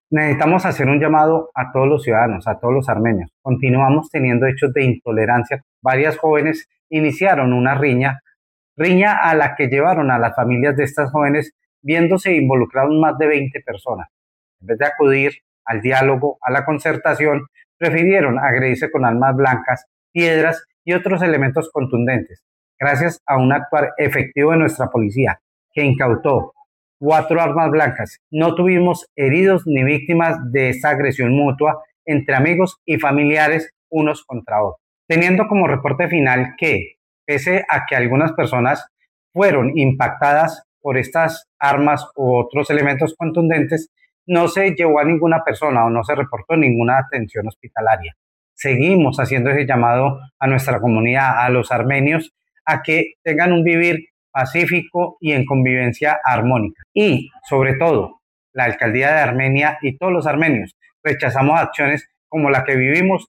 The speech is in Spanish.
Necesitamos hacer un llamado a todos los ciudadanos, a todos los armenios. Continuamos teniendo hechos de intolerancia. Varias jóvenes iniciaron una riña a la que llevaron a las familias de estas jóvenes viéndose involucrados más de 20 personas. En vez de acudir al diálogo, a la concertación, prefirieron agredirse con armas blancas, piedras y otros elementos contundentes. Gracias a un actuar efectivo de nuestra policía, que incautó 4 armas blancas, no tuvimos heridos ni víctimas de esta agresión mutua entre amigos y familiares unos contra otros. Teniendo como reporte final que, pese a que algunas personas fueron impactadas por estas armas u otros elementos contundentes, no se llevó a ninguna persona o no se reportó ninguna atención hospitalaria. Seguimos haciendo ese llamado a nuestra comunidad, a los armenios, a que tengan un vivir pacífico y en convivencia armónica. Y, sobre todo, la alcaldía de Armenia y todos los armenios rechazamos acciones como la que vivimos